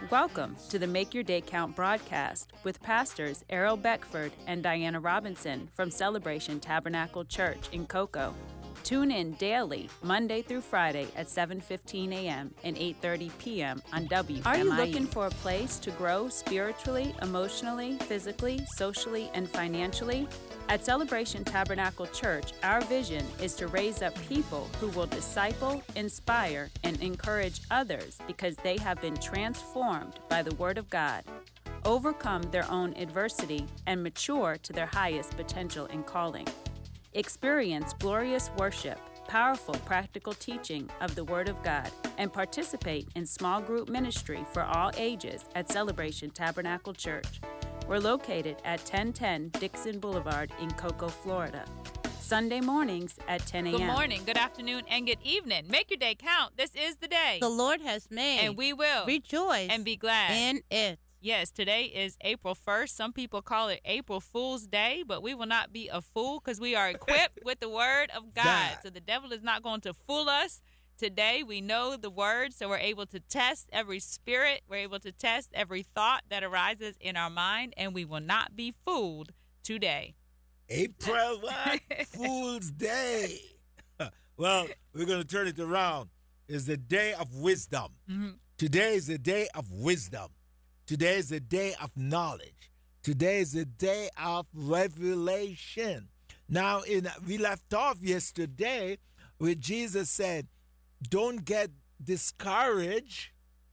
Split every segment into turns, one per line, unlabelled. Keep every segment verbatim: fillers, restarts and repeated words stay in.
Welcome to the Make Your Day Count broadcast with pastors Errol Beckford and Diana Robinson from Celebration Tabernacle Church in Cocoa. Tune in daily, Monday through Friday at seven fifteen a.m. and eight thirty p.m. on W M I E. Are you looking for a place to grow spiritually, emotionally, physically, socially, and financially? At Celebration Tabernacle Church, our vision is to raise up people who will disciple, inspire, and encourage others because they have been transformed by the Word of God, overcome their own adversity, and mature to their highest potential and calling. Experience glorious worship, powerful practical teaching of the Word of God, and participate in small group ministry for all ages at Celebration Tabernacle Church. We're located at ten ten Dixon Boulevard in Cocoa, Florida. Sunday mornings at ten a.m.
Good morning, good afternoon, and good evening. Make your day count. This is the day
the Lord has made.
And we will
rejoice
and be glad
in it.
Yes, today is April first. Some people call it April Fool's Day, but we will not be a fool because we are equipped with the Word of God. God. So the devil is not going to fool us. Today, we know the Word, so we're able to test every spirit. We're able to test every thought that arises in our mind, and we will not be fooled today.
April what? Fool's Day. Well, we're going to turn it around. It's the day of wisdom. Mm-hmm. Today is the day of wisdom. Today is the day of knowledge. Today is the day of revelation. Now, in we left off yesterday where Jesus said, don't get discouraged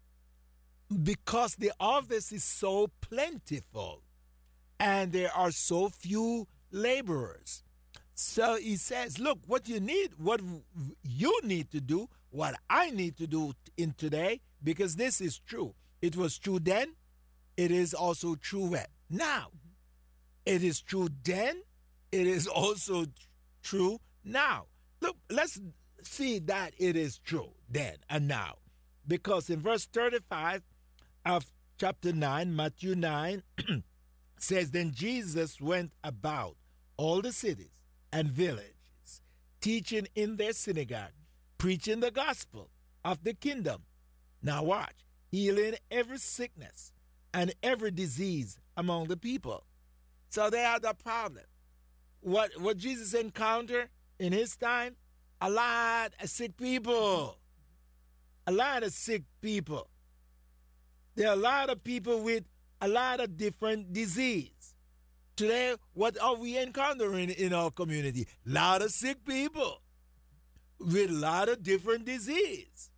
because the harvest is so plentiful and there are so few laborers. So he says, look, what you need, what you need to do, what I need to do in today, because this is true. It was true then, it is also true now. It is true then, it is also true now. Look, let's see that it is true then and now. Because in verse thirty-five of chapter nine, Matthew nine, says, then Jesus went about all the cities and villages, teaching in their synagogue, preaching the gospel of the kingdom. Now watch, healing every sickness and every disease among the people. So they had a problem. What, what Jesus encountered in his time, a lot of sick people. A lot of sick people. There are a lot of people with a lot of different disease. Today, what are we encountering in our community? A lot of sick people with a lot of different disease.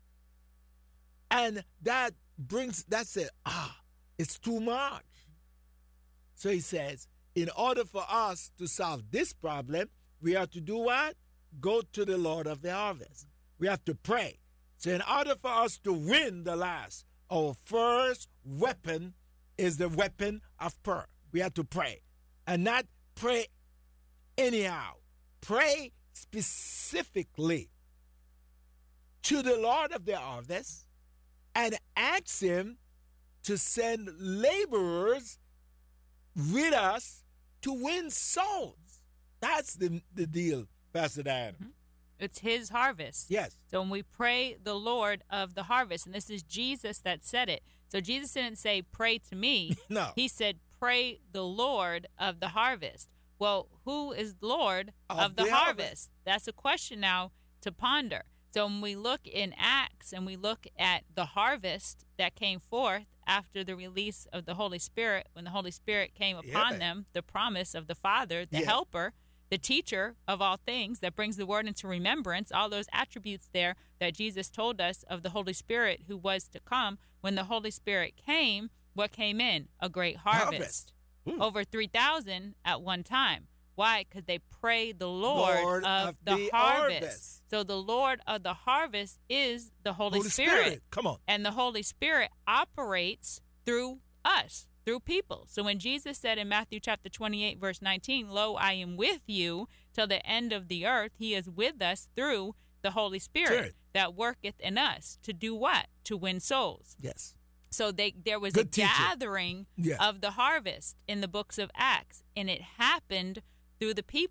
And that brings, that's it. Ah, it's too much. So he says, in order for us to solve this problem, we have to do what? Go to the Lord of the harvest. We have to pray. So in order for us to win the last, our first weapon is the weapon of prayer. We have to pray. And not pray anyhow. Pray specifically to the Lord of the harvest and ask him to send laborers with us to win souls. That's the, the deal, Pastor Diana. Mm-hmm.
It's his harvest.
Yes.
So when we pray the Lord of the harvest, and this is Jesus that said it. So Jesus didn't say, pray to me.
No.
He said, pray the Lord of the harvest. Well, who is Lord of, of the, the harvest? harvest? That's a question now to ponder. So when we look in Acts and we look at the harvest that came forth after the release of the Holy Spirit, when the Holy Spirit came upon yeah. them, the promise of the Father, the yeah. helper, the teacher of all things that brings the word into remembrance, all those attributes there that Jesus told us of the Holy Spirit who was to come. When the Holy Spirit came, what came in? A great harvest. harvest. Over three thousand at one time. Why? Because they prayed the Lord,
Lord
of,
of
the,
the
harvest.
harvest.
So the Lord of the harvest is the Holy,
Holy
Spirit.
Spirit. Come on.
And the Holy Spirit operates through us, through people. So when Jesus said in Matthew chapter twenty-eight, verse nineteen, lo, I am with you till the end of the earth, he is with us through the Holy Spirit
Spirit.
that worketh in us to do what? To win souls.
Yes.
So they, there was
Good
a
teacher.
gathering
yeah.
of the harvest in the books of Acts, and it happened through the people.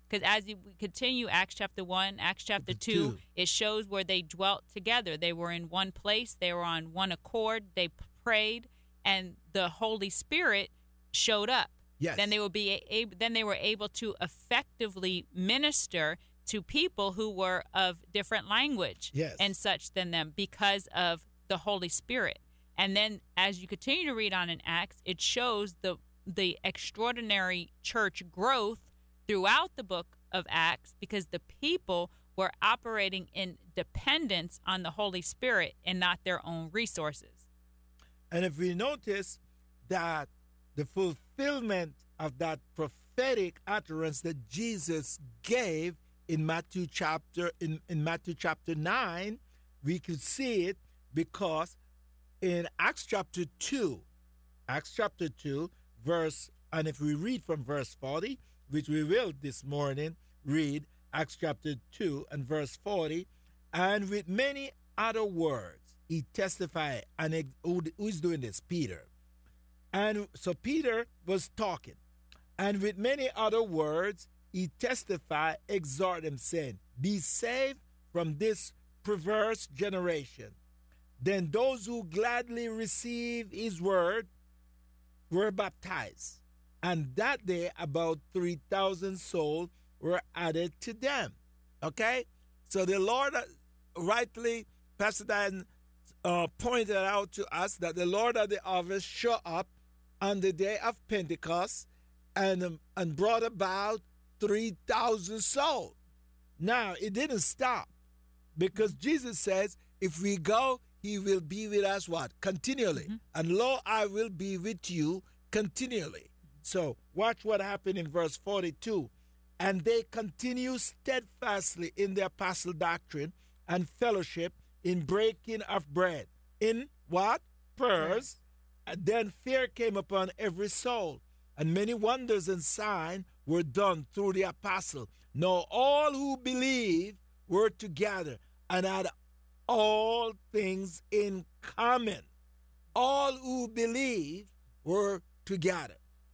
Because as we continue, Acts chapter one, Acts chapter two, two, it shows where they dwelt together. They were in one place. They were on one accord. They prayed, and the Holy Spirit showed up.
Yes.
Then they would be able. Then they were able to effectively minister to people who were of different language
yes.
and such than them because of the Holy Spirit. And then, as you continue to read on in Acts, it shows the the extraordinary church growth throughout the book of Acts because the people were operating in dependence on the Holy Spirit and not their own resources.
And if we notice that the fulfillment of that prophetic utterance that Jesus gave in Matthew chapter in, in Matthew chapter nine, we could see it because in Acts chapter two, Acts chapter two, verse, and if we read from verse forty, which we will this morning read, Acts chapter two and verse forty, and with many other words he testified, and who is doing this? Peter. And so Peter was talking, and with many other words he testified, exhort them, saying, be saved from this perverse generation. Then those who gladly received his word were baptized. And that day, about three thousand souls were added to them. Okay? So the Lord rightly, Pastor Dan uh, pointed out to us that the Lord of the harvest showed up on the day of Pentecost and, um, and brought about three thousand souls. Now, it didn't stop because Jesus says, if we go, he will be with us what? Continually. Mm-hmm. And lo, I will be with you continually. So watch what happened in verse forty-two. And they continue steadfastly in the apostle doctrine and fellowship, in breaking of bread. In what? Prayers. And then fear came upon every soul, and many wonders and signs were done through the apostle. Now all who believed were together and had all things in common. All who believed were together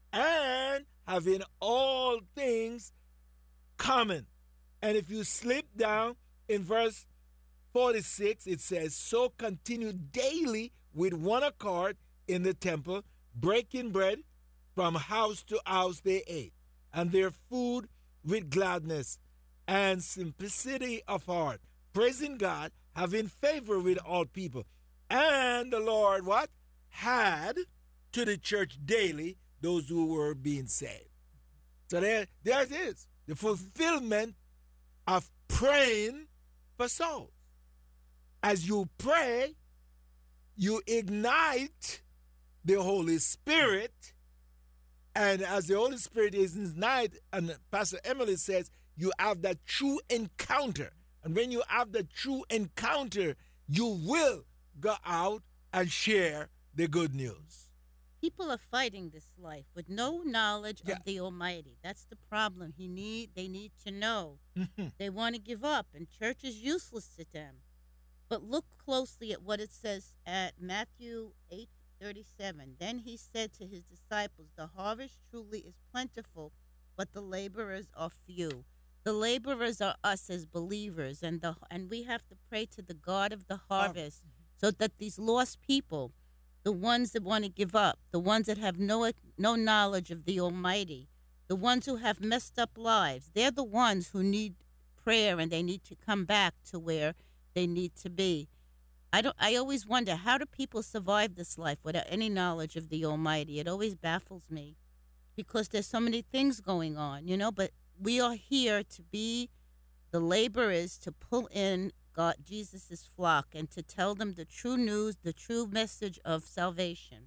and having all things common. And if you slip down in verse forty-six, it says, so continue daily with one accord in the temple, breaking bread from house to house they ate, and their food with gladness and simplicity of heart, praising God, having favor with all people. And the Lord, what? Had to the church daily those who were being saved. So there, there it is. The fulfillment of praying for souls. As you pray, you ignite the Holy Spirit. And as the Holy Spirit is ignited, and Pastor Emily says, you have that true encounter. And when you have the true encounter, you will go out and share the good news.
People are fighting this life with no knowledge
yeah.
of the Almighty. That's the problem. He need They need to know.
Mm-hmm.
They want to give up, and church is useless to them. But look closely at what it says at Matthew eight thirty-seven. Then he said to his disciples, the harvest truly is plentiful, but the laborers are few. The laborers are us as believers, and the and we have to pray to the God of the harvest oh. so that these lost people, the ones that want to give up, the ones that have no no knowledge of the Almighty, the ones who have messed up lives, they're the ones who need prayer, and they need to come back to where they need to be. I don't. I always wonder, how do people survive this life without any knowledge of the Almighty? It always baffles me because there's so many things going on, you know, but we are here to be the laborers, to pull in God, Jesus' flock, and to tell them the true news, the true message of salvation.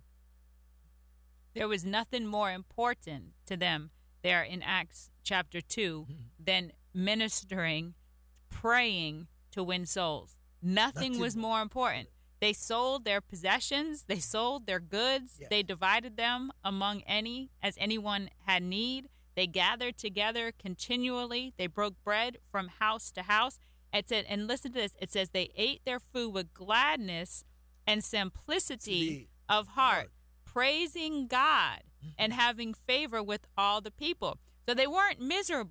There was nothing more important to them there in Acts chapter two mm-hmm. than ministering, praying to win souls. Nothing, Nothing was more important. They sold their possessions. They sold their goods. Yes. They divided them among any as anyone had need. They gathered together continually. They broke bread from house to house. It said, and listen to this, it says they ate their food with gladness and simplicity of heart, praising God and having favor with all the people. So they weren't miserable.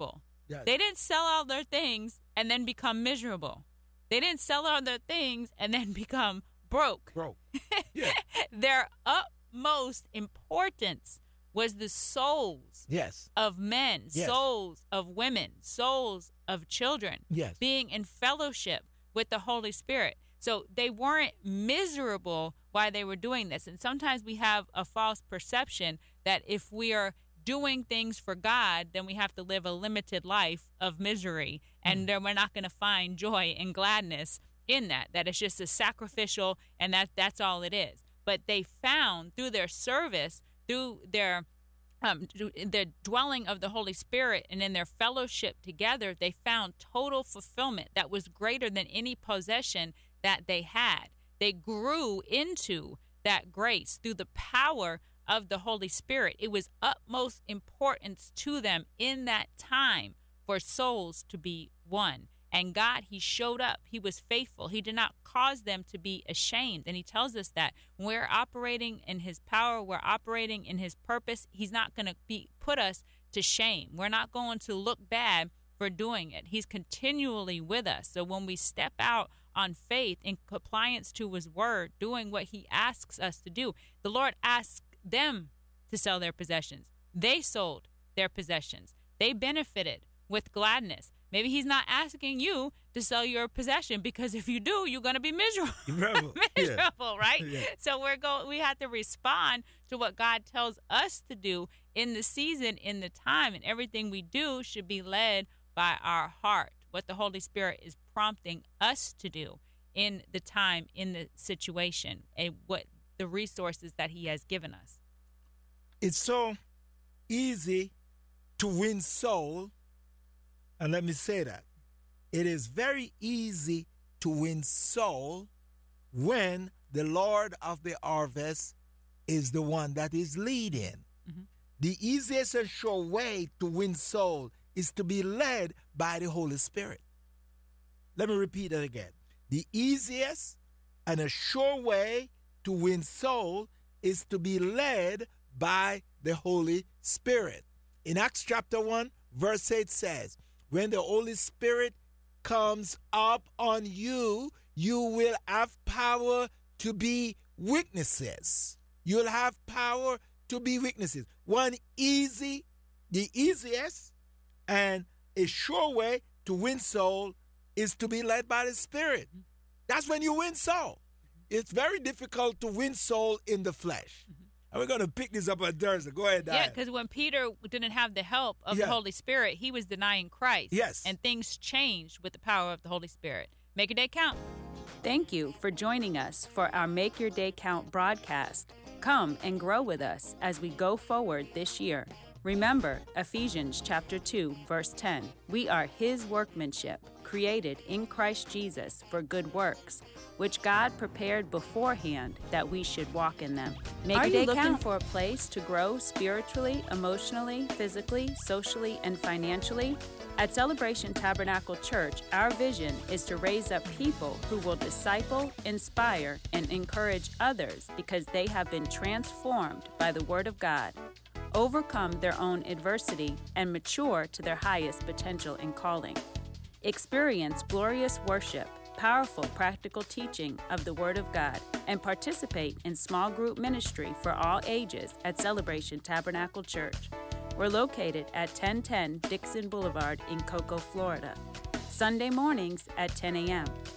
Yes.
They didn't sell all their things and then become miserable. They didn't sell all their things and then become broke.
Broke. Yeah.
Their utmost importance was the souls
Yes.
of men,
Yes.
souls of women, souls of children,
Yes.
being in fellowship with the Holy Spirit. So they weren't miserable while they were doing this. And sometimes we have a false perception that if we are doing things for God, then we have to live a limited life of misery, and
Mm.
then we're not going to find joy and gladness in that, that it's just a sacrificial, and that that's all it is. But they found through their service, through their um, the dwelling of the Holy Spirit, and in their fellowship together, they found total fulfillment that was greater than any possession that they had. They grew into that grace through the power of the Holy Spirit. It was utmost importance to them in that time for souls to be won. And God, he showed up. He was faithful. He did not cause them to be ashamed. And he tells us that when we're operating in his power, we're operating in his purpose, he's not going to be put us to shame. We're not going to look bad for doing it. He's continually with us. So when we step out on faith in compliance to his word, doing what he asks us to do, the Lord asks them to sell their possessions. They sold their possessions. They benefited with gladness. Maybe he's not asking you to sell your possession, because if you do, you're going to be miserable.
Miserable,
miserable,
yeah.
right?
Yeah.
So we're go. We have to respond to what God tells us to do in the season, in the time, and everything we do should be led by our heart, what the Holy Spirit is prompting us to do in the time, in the situation, and what the resources that he has given us.
It's so easy to win soul. And let me say that. It is very easy to win soul when the Lord of the harvest is the one that is leading.
Mm-hmm.
The easiest and sure way to win soul is to be led by the Holy Spirit. Let me repeat that again. The easiest and a sure way to win soul is to be led by the Holy Spirit. In Acts chapter one, verse eight says, when the Holy Spirit comes up on you, you will have power to be witnesses. You'll have power to be witnesses. One easy, the easiest and a sure way to win soul is to be led by the Spirit. That's when you win soul. It's very difficult to win soul in the flesh. Mm-hmm. And we're going to pick this up on Thursday. Go ahead, Diane.
Yeah, because when Peter didn't have the help of
yeah.
the Holy Spirit, he was denying Christ.
Yes.
And things changed with the power of the Holy Spirit. Make your day count.
Thank you for joining us for our Make Your Day Count broadcast. Come and grow with us as we go forward this year. Remember Ephesians chapter two, verse ten. We are his workmanship, created in Christ Jesus for good works, which God prepared beforehand that we should walk in them. Make Are you looking count. for a place to grow spiritually, emotionally, physically, socially, and financially? At Celebration Tabernacle Church, our vision is to raise up people who will disciple, inspire, and encourage others because they have been transformed by the Word of God, overcome their own adversity, and mature to their highest potential and calling. Experience glorious worship, powerful practical teaching of the Word of God, and participate in small group ministry for all ages at Celebration Tabernacle Church. We're located at ten ten Dixon Boulevard in Cocoa, Florida. Sunday mornings at ten a.m.